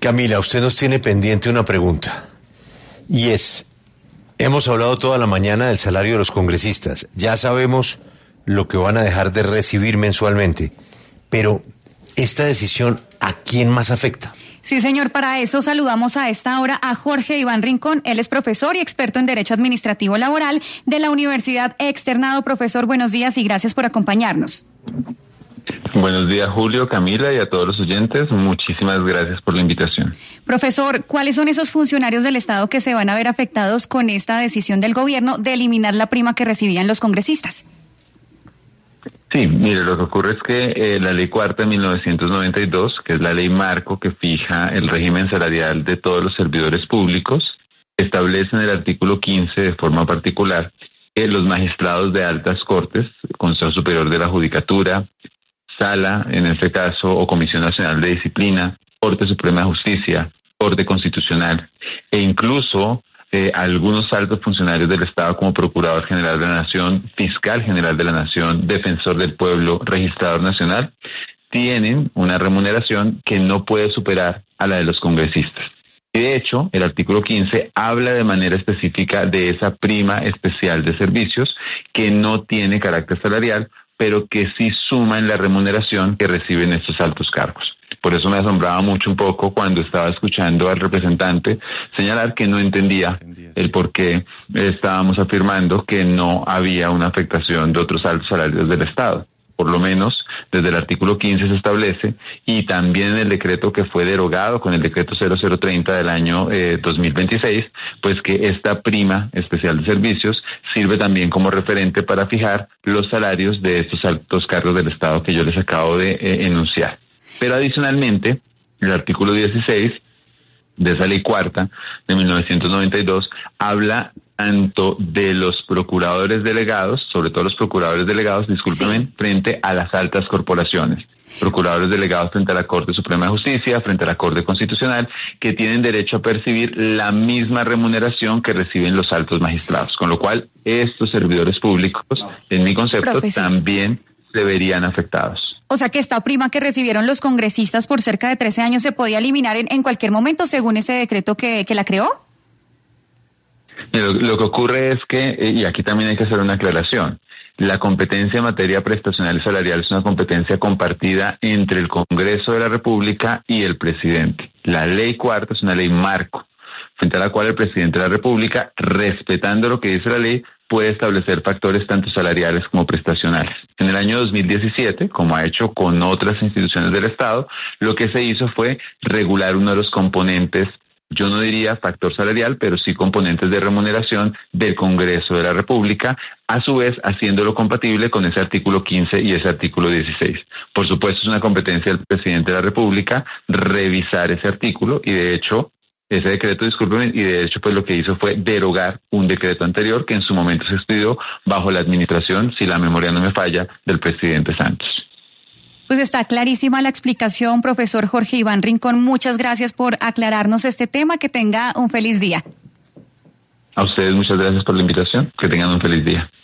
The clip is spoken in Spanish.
Camila, usted nos tiene pendiente una pregunta, y es, hemos hablado toda la mañana del salario de los congresistas, ya sabemos lo que van a dejar de recibir mensualmente, pero esta decisión, ¿a quién más afecta? Sí, señor, para eso saludamos a esta hora a Jorge Iván Rincón. Él es profesor y experto en Derecho Administrativo Laboral de la Universidad Externado. Profesor, buenos días y gracias por acompañarnos. Buenos días, Julio, Camila y a todos los oyentes. Muchísimas gracias por la invitación. Profesor, ¿cuáles son esos funcionarios del Estado que se van a ver afectados con esta decisión del gobierno de eliminar la prima que recibían los congresistas? Sí, mire, lo que ocurre es que la Ley Cuarta de 1992, que es la ley marco que fija el régimen salarial de todos los servidores públicos, establece en el artículo 15 de forma particular que los magistrados de altas cortes, Consejo Superior de la Judicatura, Sala, en este caso, o Comisión Nacional de Disciplina, Corte Suprema de Justicia, Corte Constitucional, e incluso algunos altos funcionarios del Estado como Procurador General de la Nación, Fiscal General de la Nación, Defensor del Pueblo, Registrador Nacional, tienen una remuneración que no puede superar a la de los congresistas. Y de hecho, el artículo 15 habla de manera específica de esa prima especial de servicios que no tiene carácter salarial, pero que sí suma en la remuneración que reciben estos altos cargos. Por eso me asombraba mucho un poco cuando estaba escuchando al representante señalar que no entendía el por qué estábamos afirmando que no había una afectación de otros altos salarios del Estado. Por lo menos desde el artículo 15 se establece, y también en el decreto que fue derogado con el decreto 0030 del año 2026, pues que esta prima especial de servicios sirve también como referente para fijar los salarios de estos altos cargos del Estado que yo les acabo de enunciar. Pero adicionalmente, el artículo 16 de esa ley cuarta de 1992 habla tanto de los procuradores delegados, sobre todo los procuradores delegados, discúlpenme, frente a las altas corporaciones. Procuradores delegados frente a la Corte Suprema de Justicia, frente a la Corte Constitucional, que tienen derecho a percibir la misma remuneración que reciben los altos magistrados. Con lo cual, estos servidores públicos, en mi concepto, también se verían afectados. O sea que esta prima que recibieron los congresistas por cerca de 13 años se podía eliminar en cualquier momento según ese decreto que la creó. Lo que ocurre es que, y aquí también hay que hacer una aclaración, la competencia en materia prestacional y salarial es una competencia compartida entre el Congreso de la República y el presidente. La ley cuarta es una ley marco, frente a la cual el presidente de la República, respetando lo que dice la ley, puede establecer factores tanto salariales como prestacionales. En el año 2017, como ha hecho con otras instituciones del Estado, lo que se hizo fue regular uno de los componentes, yo no diría factor salarial, pero sí componentes de remuneración del Congreso de la República, a su vez haciéndolo compatible con ese artículo 15 y ese artículo 16. Por supuesto, es una competencia del presidente de la República revisar ese artículo, y de hecho, ese decreto, y de hecho pues lo que hizo fue derogar un decreto anterior que en su momento se estudió bajo la administración, si la memoria no me falla, del presidente Santos. Pues está clarísima la explicación, profesor Jorge Iván Rincón. Muchas gracias por aclararnos este tema. Que tenga un feliz día. A ustedes muchas gracias por la invitación. Que tengan un feliz día.